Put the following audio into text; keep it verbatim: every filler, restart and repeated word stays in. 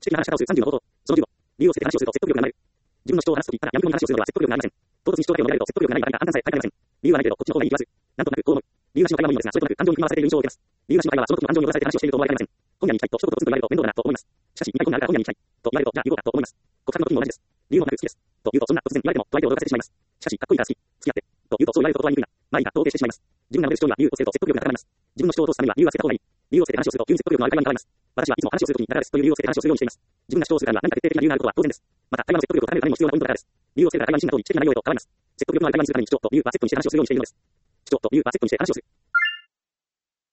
知的な話し方をするさんじゅうの冒頭。そのじゅうご、理由を捨てて話をすると説得力が生まれる。自分の主張を話すときから闇雲に話をするのでは説得力がないません。唐突に主張だけを述べられると説得力がない場合が簡単さえ書いてありません。理由はないけれど、こっちの方がいい気がする。なんとなくこう思う。理由なしの会話もいいのですが、それとなく感情に振り回されている印象を受けます。理由なしの会話はその時の感情に流されて話をしていると思われかねません。今夜に行きたいと一言ポツンと言われると面倒だなと思います。しかし、いきなり今夜あるから今夜に行きたいと言われると、じゃあ行こうかと思います。告白の時も同じです。理由もなく好きです。と言うと、そんな突然言われても、と相手を驚かせてしまいます。しかし、かっこいいから好き、付き合って。と言うと、そう言われると断りにくいな。まあいいか、と否定してしまいます。自分が述べる主張には理由をつけると説得力が高まります。自分の主張を通すためには理由は捨てた方がいい。理由を捨てて話をすると急に説得力のある会話に変わります。私はいつも話をするときにだからですという理由を捨てて話をするようにしています。自分が主張するからには何か徹底的な理由があることは当然です。また、会話の説得力を高めるためにも必要なポイントだからです。理由を捨てたら会話に進んだ通り知的な内容へと変わります。説得力のある会話にするために主張と理由はセットにして話をするようにしているのです。主張と理由はセットにして話をする。